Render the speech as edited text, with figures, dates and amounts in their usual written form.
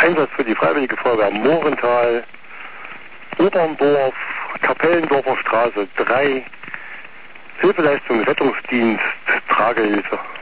Einsatz für die Freiwillige Feuerwehr Mohrental, Oberndorf, Kapellendorfer Straße 3, Hilfeleistung, Rettungsdienst, Tragehilfe.